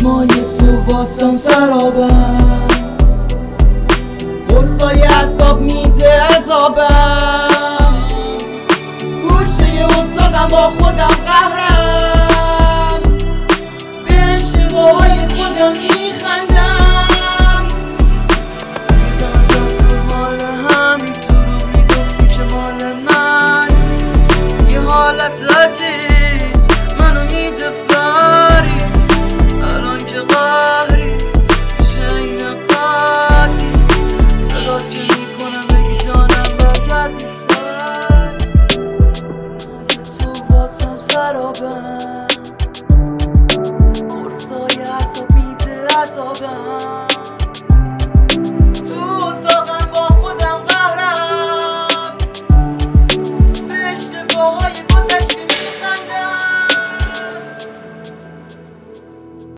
چشمای تو واسم سرابم، قرصای عذاب میده عذابم، گوشه اتاقم با خودم قهرم،